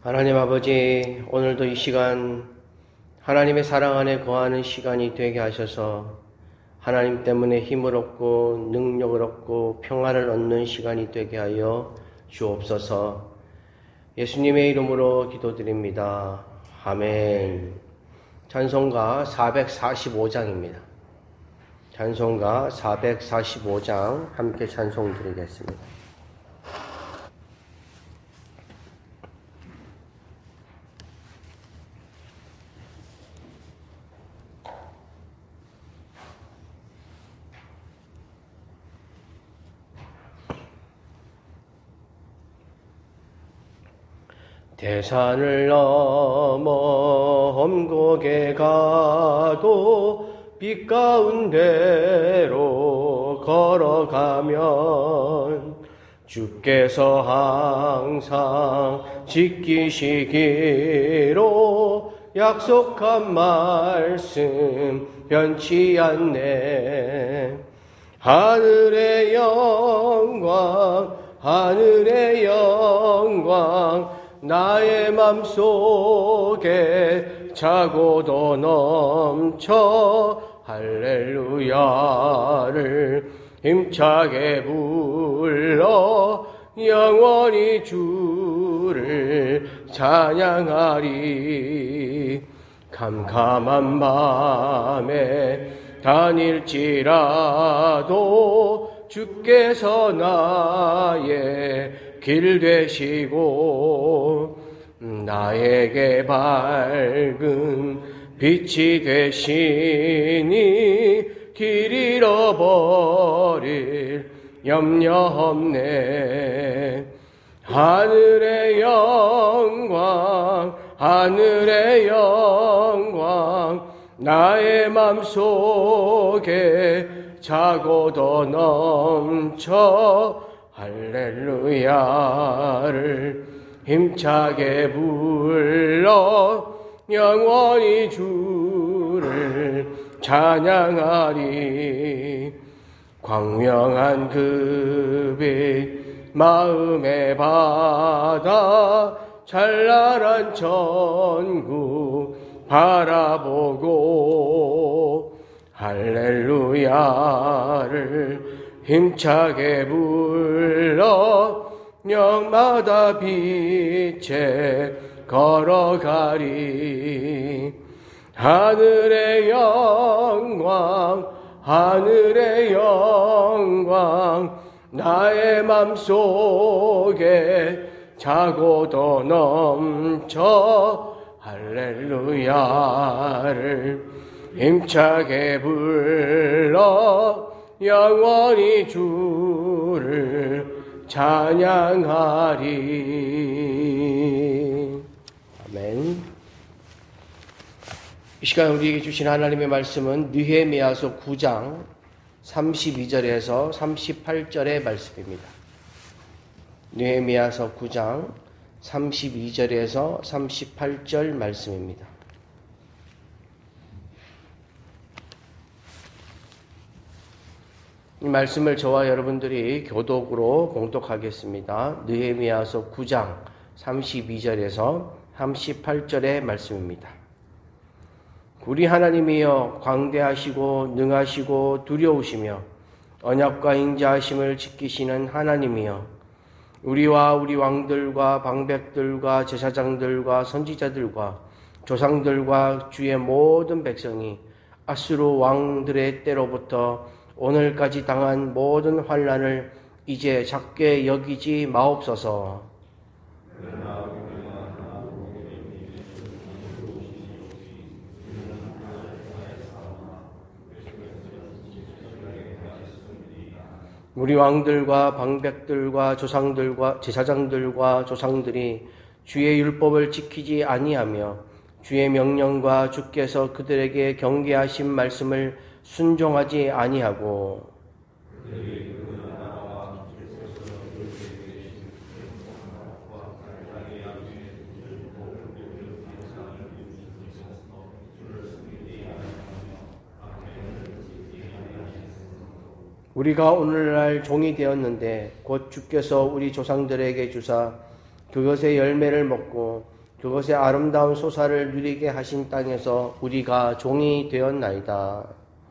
하나님 아버지, 오늘도 이 시간 하나님의 사랑 안에 거하는 시간이 되게 하셔서 하나님 때문에 힘을 얻고 능력을 얻고 평안을 얻는 시간이 되게 하여 주옵소서. 예수님의 이름으로 기도드립니다. 아멘. 찬송가 445장입니다. 찬송가 445장 함께 찬송 드리겠습니다. 대산을 넘어 험곡에 가도 빛 가운데로 걸어가면 주께서 항상 지키시기로 약속한 말씀 변치 않네. 하늘의 영광 하늘의 영광 나의 맘속에 차고도 넘쳐 할렐루야를 힘차게 불러 영원히 주를 찬양하리. 캄캄한 밤에 다닐지라도 주께서 나의 길 되시고 나에게 밝은 빛이 되시니 길 잃어버릴 염려 없네. 하늘의 영광 하늘의 영광 나의 맘속에 차고도 넘쳐 할렐루야를 힘차게 불러 영원히 주를 찬양하리. 광명한 그 빛 마음에 받아 찬란한 천국 바라보고 할렐루야를 힘차게 불러 영마다 빛에 걸어가리. 하늘의 영광 하늘의 영광 나의 맘속에 차고도 넘쳐 할렐루야를 힘차게 불러 영원히 주를 찬양하리. 아멘. 이 시간 우리에게 주신 하나님의 말씀은 느헤미야서 9장 32절에서 38절의 말씀입니다. 느헤미야서 9장 32절에서 38절 말씀입니다. 이 말씀을 저와 여러분들이 교독으로 봉독하겠습니다. 느헤미야서 9장 32절에서 38절의 말씀입니다. 우리 하나님이여 광대하시고 능하시고 두려우시며 언약과 인자하심을 지키시는 하나님이여 우리와 우리 왕들과 방백들과 제사장들과 선지자들과 조상들과 주의 모든 백성이 아수르 왕들의 때로부터 오늘까지 당한 모든 환난을 이제 작게 여기지 마옵소서. 우리 왕들과 방백들과 조상들과 제사장들과 조상들이 주의 율법을 지키지 아니하며 주의 명령과 주께서 그들에게 경계하신 말씀을 순종하지 아니하고 우리가 오늘날 종이 되었는데 곧 주께서 우리 조상들에게 주사 그것의 열매를 먹고 그것의 아름다운 소사를 누리게 하신 땅에서 우리가 종이 되었나이다.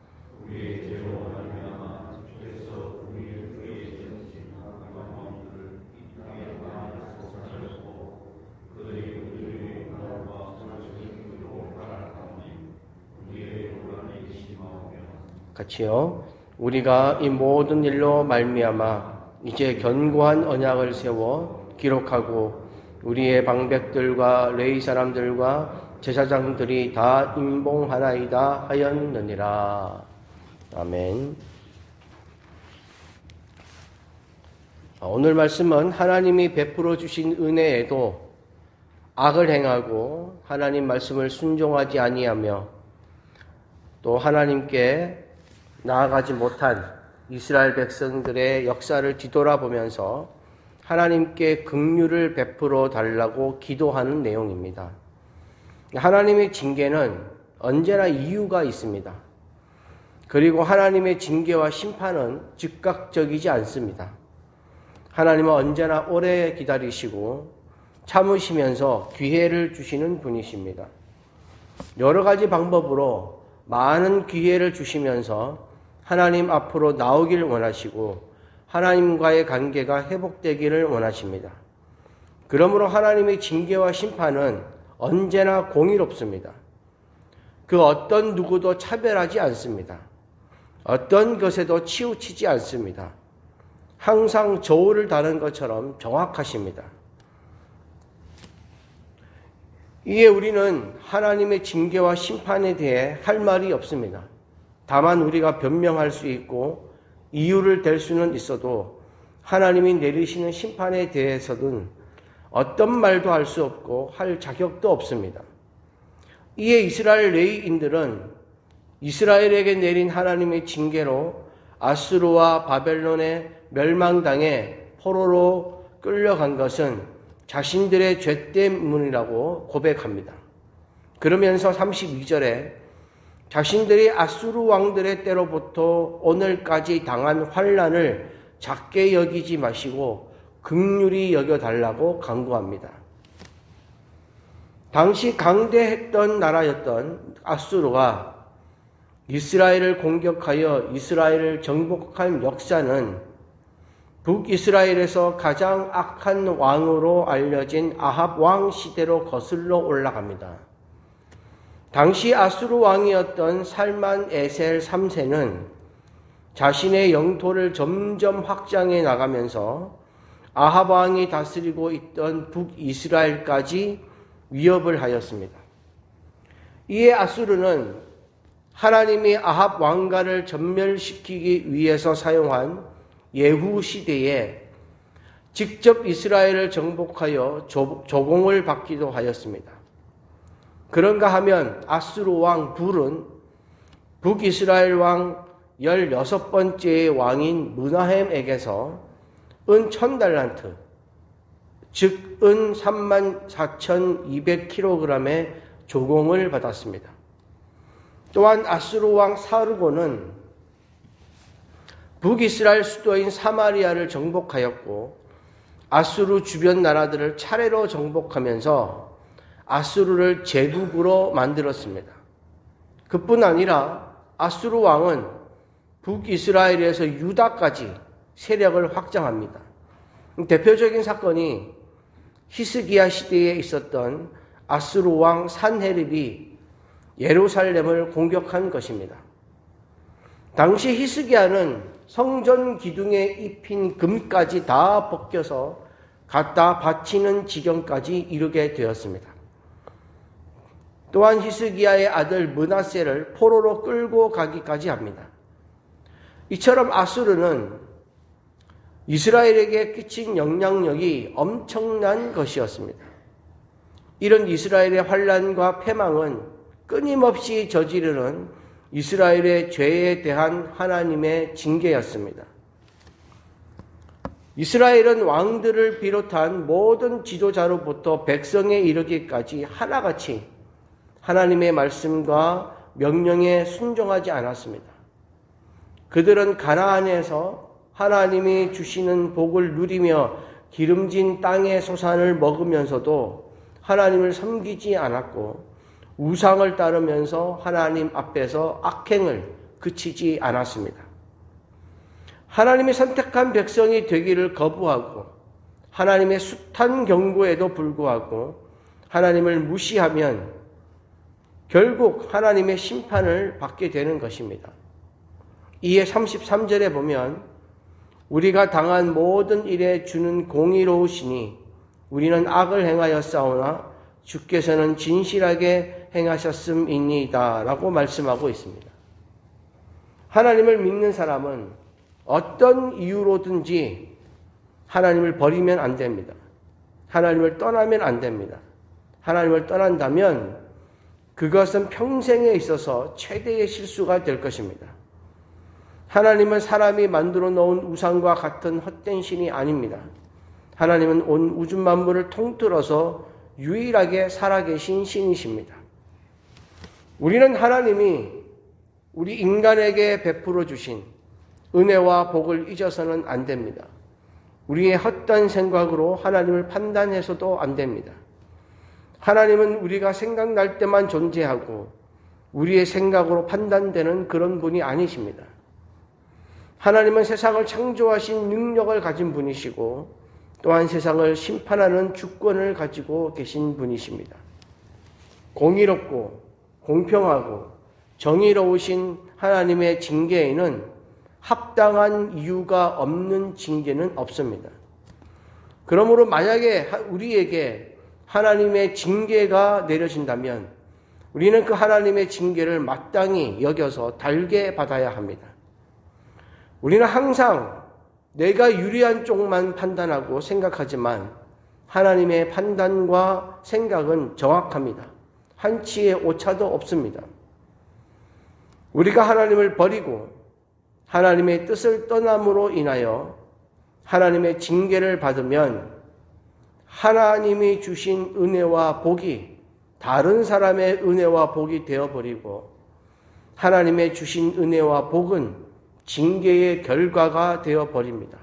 같이요. 우리가 이 모든 일로 말미암아 이제 견고한 언약을 세워 기록하고 우리의 방백들과 레위 사람들과 제사장들이 다 임봉하나이다 하였느니라. 아멘. 오늘 말씀은 하나님이 베풀어 주신 은혜에도 악을 행하고 하나님 말씀을 순종하지 아니하며 또 하나님께 나아가지 못한 이스라엘 백성들의 역사를 뒤돌아보면서 하나님께 긍휼을 베풀어 달라고 기도하는 내용입니다. 하나님의 징계는 언제나 이유가 있습니다. 그리고 하나님의 징계와 심판은 즉각적이지 않습니다. 하나님은 언제나 오래 기다리시고 참으시면서 기회를 주시는 분이십니다. 여러 가지 방법으로 많은 기회를 주시면서 하나님 앞으로 나오길 원하시고 하나님과의 관계가 회복되기를 원하십니다. 그러므로 하나님의 징계와 심판은 언제나 공의롭습니다. 그 어떤 누구도 차별하지 않습니다. 어떤 것에도 치우치지 않습니다. 항상 저울을 다는 것처럼 정확하십니다. 이에 우리는 하나님의 징계와 심판에 대해 할 말이 없습니다. 다만 우리가 변명할 수 있고 이유를 댈 수는 있어도 하나님이 내리시는 심판에 대해서는 어떤 말도 할 수 없고 할 자격도 없습니다. 이에 이스라엘 레위인들은 이스라엘에게 내린 하나님의 징계로 아수르와 바벨론의 멸망당해 포로로 끌려간 것은 자신들의 죄 때문이라고 고백합니다. 그러면서 32절에 자신들이 아수르 왕들의 때로부터 오늘까지 당한 환난을 작게 여기지 마시고 긍휼히 여겨달라고 간구합니다. 당시 강대했던 나라였던 아수르가 이스라엘을 공격하여 이스라엘을 정복한 역사는 북이스라엘에서 가장 악한 왕으로 알려진 아합 왕 시대로 거슬러 올라갑니다. 당시 아수르 왕이었던 살만 에셀 3세는 자신의 영토를 점점 확장해 나가면서 아합 왕이 다스리고 있던 북이스라엘까지 위협을 하였습니다. 이에 아수르는 하나님이 아합 왕가를 전멸시키기 위해서 사용한 예후 시대에 직접 이스라엘을 정복하여 조공을 받기도 하였습니다. 그런가 하면 아수르 왕 불은 북이스라엘 왕 16번째의 왕인 므나헴에게서 은 1000달란트, 즉 은 34,200kg의 조공을 받았습니다. 또한 아수르 왕 사르곤은 북이스라엘 수도인 사마리아를 정복하였고 아수르 주변 나라들을 차례로 정복하면서 아수르를 제국으로 만들었습니다. 그뿐 아니라 아수르 왕은 북이스라엘에서 유다까지 세력을 확장합니다. 대표적인 사건이 히스기야 시대에 있었던 아수르 왕 산헤립이 예루살렘을 공격한 것입니다. 당시 히스기야는 성전 기둥에 입힌 금까지 다 벗겨서 갖다 바치는 지경까지 이르게 되었습니다. 또한 히스기야의 아들 므낫세를 포로로 끌고 가기까지 합니다. 이처럼 아수르는 이스라엘에게 끼친 영향력이 엄청난 것이었습니다. 이런 이스라엘의 환난과 패망은 끊임없이 저지르는 이스라엘의 죄에 대한 하나님의 징계였습니다. 이스라엘은 왕들을 비롯한 모든 지도자로부터 백성에 이르기까지 하나같이 하나님의 말씀과 명령에 순종하지 않았습니다. 그들은 가나안에서 하나님이 주시는 복을 누리며 기름진 땅의 소산을 먹으면서도 하나님을 섬기지 않았고 우상을 따르면서 하나님 앞에서 악행을 그치지 않았습니다. 하나님이 선택한 백성이 되기를 거부하고 하나님의 숱한 경고에도 불구하고 하나님을 무시하면 결국 하나님의 심판을 받게 되는 것입니다. 이에 33절에 보면 우리가 당한 모든 일에 주는 공의로우시니 우리는 악을 행하였사오나 주께서는 진실하게 행하셨음이니이다 라고 말씀하고 있습니다. 하나님을 믿는 사람은 어떤 이유로든지 하나님을 버리면 안 됩니다. 하나님을 떠나면 안 됩니다. 하나님을 떠난다면 그것은 평생에 있어서 최대의 실수가 될 것입니다. 하나님은 사람이 만들어 놓은 우상과 같은 헛된 신이 아닙니다. 하나님은 온 우주 만물을 통틀어서 유일하게 살아계신 신이십니다. 우리는 하나님이 우리 인간에게 베풀어 주신 은혜와 복을 잊어서는 안 됩니다. 우리의 헛된 생각으로 하나님을 판단해서도 안 됩니다. 하나님은 우리가 생각날 때만 존재하고 우리의 생각으로 판단되는 그런 분이 아니십니다. 하나님은 세상을 창조하신 능력을 가진 분이시고 또한 세상을 심판하는 주권을 가지고 계신 분이십니다. 공의롭고 공평하고 정의로우신 하나님의 징계에는 합당한 이유가 없는 징계는 없습니다. 그러므로 만약에 우리에게 하나님의 징계가 내려진다면 우리는 그 하나님의 징계를 마땅히 여겨서 달게 받아야 합니다. 우리는 항상 내가 유리한 쪽만 판단하고 생각하지만 하나님의 판단과 생각은 정확합니다. 한치의 오차도 없습니다. 우리가 하나님을 버리고 하나님의 뜻을 떠남으로 인하여 하나님의 징계를 받으면 하나님이 주신 은혜와 복이 다른 사람의 은혜와 복이 되어버리고 하나님의 주신 은혜와 복은 징계의 결과가 되어버립니다.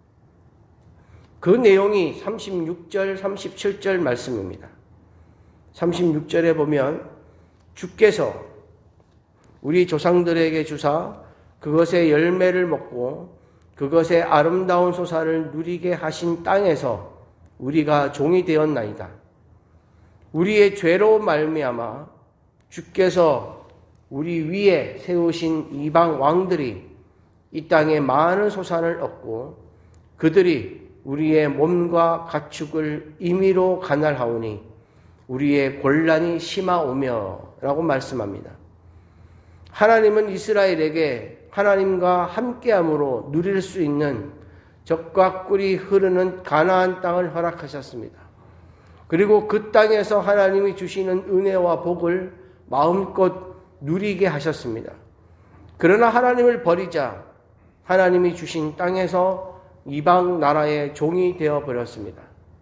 그 내용이 36절, 37절 말씀입니다. 36절에 보면 주께서 우리 조상들에게 주사 그것의 열매를 먹고 그것의 아름다운 소사를 누리게 하신 땅에서 우리가 종이 되었나이다. 우리의 죄로 말미암아 주께서 우리 위에 세우신 이방 왕들이 이 땅에 많은 소산을 얻고 그들이 우리의 몸과 가축을 임의로 간할하오니 우리의 곤란이 심하오며 라고 말씀합니다. 하나님은 이스라엘에게 하나님과 함께함으로 누릴 수 있는 젖과 꿀이 흐르는 가나안 땅을 허락하셨습니다. 그리고 그 땅에서 하나님이 주시는 은혜와 복을 마음껏 누리게 하셨습니다. 그러나 하나님을 버리자 하나님이 주신 땅에서 이방 나라의 종이 되어버렸습니다.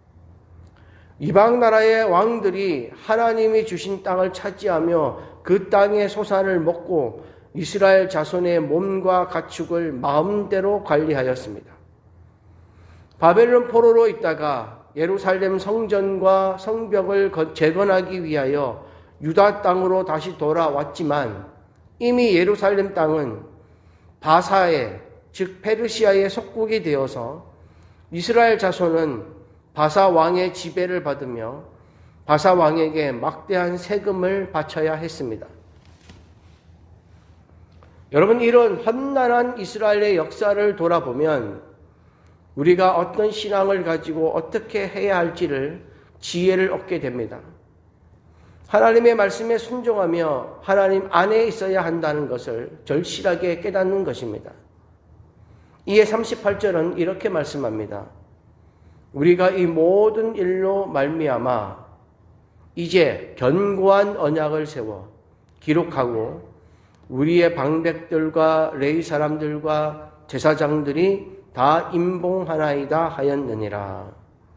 이방 나라의 왕들이 하나님이 주신 땅을 차지하며 그 땅의 소산을 먹고 이스라엘 자손의 몸과 가축을 마음대로 관리하였습니다. 바벨론 포로로 있다가 예루살렘 성전과 성벽을 재건하기 위하여 유다 땅으로 다시 돌아왔지만 이미 예루살렘 땅은 바사의 즉 페르시아의 속국이 되어서 이스라엘 자손은 바사 왕의 지배를 받으며 바사 왕에게 막대한 세금을 바쳐야 했습니다. 여러분, 이런 험난한 이스라엘의 역사를 돌아보면 우리가 어떤 신앙을 가지고 어떻게 해야 할지를 지혜를 얻게 됩니다. 하나님의 말씀에 순종하며 하나님 안에 있어야 한다는 것을 절실하게 깨닫는 것입니다. 이에 38절은 이렇게 말씀합니다. 우리가 이 모든 일로 말미암아 이제 견고한 언약을 세워 기록하고 우리의 방백들과 레위 사람들과 제사장들이 다 임봉하나이다 하였느니라.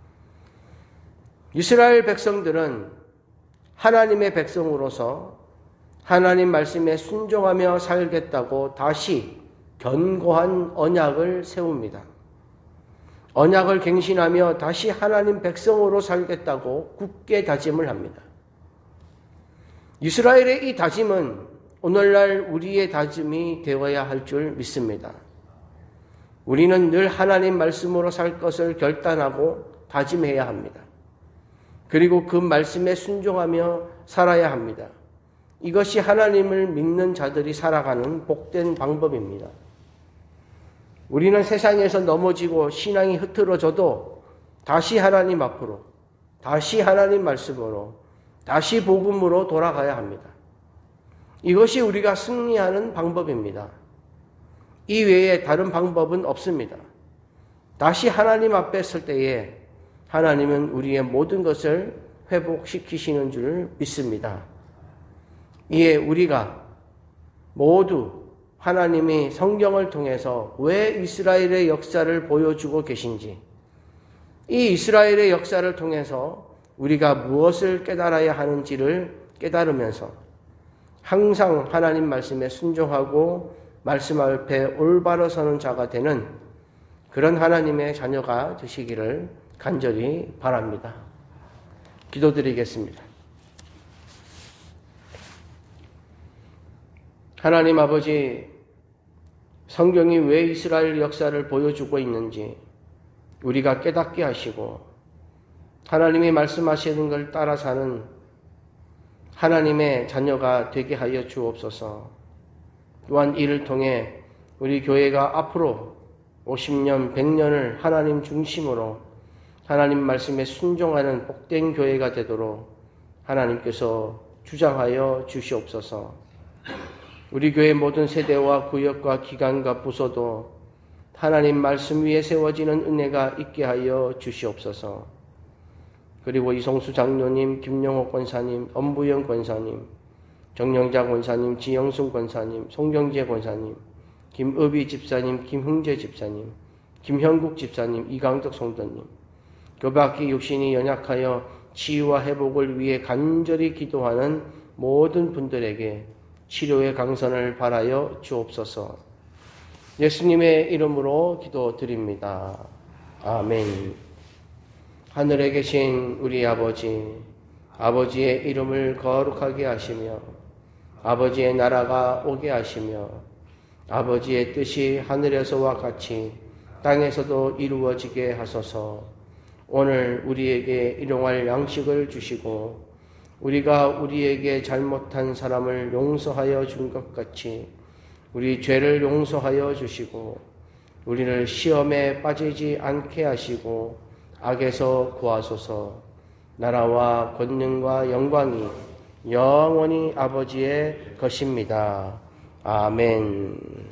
이스라엘 백성들은 하나님의 백성으로서 하나님 말씀에 순종하며 살겠다고 다시 견고한 언약을 세웁니다. 언약을 갱신하며 다시 하나님 백성으로 살겠다고 굳게 다짐을 합니다. 이스라엘의 이 다짐은 오늘날 우리의 다짐이 되어야 할 줄 믿습니다. 우리는 늘 하나님 말씀으로 살 것을 결단하고 다짐해야 합니다. 그리고 그 말씀에 순종하며 살아야 합니다. 이것이 하나님을 믿는 자들이 살아가는 복된 방법입니다. 우리는 세상에서 넘어지고 신앙이 흐트러져도 다시 하나님 앞으로, 다시 하나님 말씀으로, 다시 복음으로 돌아가야 합니다. 이것이 우리가 승리하는 방법입니다. 이 외에 다른 방법은 없습니다. 다시 하나님 앞에 설 때에 하나님은 우리의 모든 것을 회복시키시는 줄 믿습니다. 이에 우리가 모두 하나님이 성경을 통해서 왜 이스라엘의 역사를 보여주고 계신지, 이 이스라엘의 역사를 통해서 우리가 무엇을 깨달아야 하는지를 깨달으면서 항상 하나님 말씀에 순종하고 말씀 앞에 올바로 서는 자가 되는 그런 하나님의 자녀가 되시기를 간절히 바랍니다. 기도드리겠습니다. 하나님 아버지, 성경이 왜 이스라엘 역사를 보여주고 있는지 우리가 깨닫게 하시고 하나님이 말씀하시는 걸 따라 사는 하나님의 자녀가 되게 하여 주옵소서. 또한 이를 통해 우리 교회가 앞으로 50년, 100년을 하나님 중심으로 하나님 말씀에 순종하는 복된 교회가 되도록 하나님께서 주장하여 주시옵소서. 우리 교회 모든 세대와 구역과 기관과 부서도 하나님 말씀 위에 세워지는 은혜가 있게 하여 주시옵소서. 그리고 이성수 장로님, 김영옥 권사님, 엄부영 권사님, 정영자 권사님, 지영순 권사님, 송경재 권사님, 김의비 집사님, 김흥재 집사님, 김형국 집사님, 이강덕 성도님, 그 밖에 육신이 연약하여 치유와 회복을 위해 간절히 기도하는 모든 분들에게 치료의 강선을 바라여 주옵소서. 예수님의 이름으로 기도드립니다. 아멘. 하늘에 계신 우리 아버지, 아버지의 이름을 거룩하게 하시며 아버지의 나라가 오게 하시며 아버지의 뜻이 하늘에서와 같이 땅에서도 이루어지게 하소서. 오늘 우리에게 일용할 양식을 주시고 우리가 우리에게 잘못한 사람을 용서하여 준 것 같이 우리 죄를 용서하여 주시고 우리를 시험에 빠지지 않게 하시고 악에서 구하소서. 나라와 권능과 영광이 영원히 아버지의 것입니다. 아멘.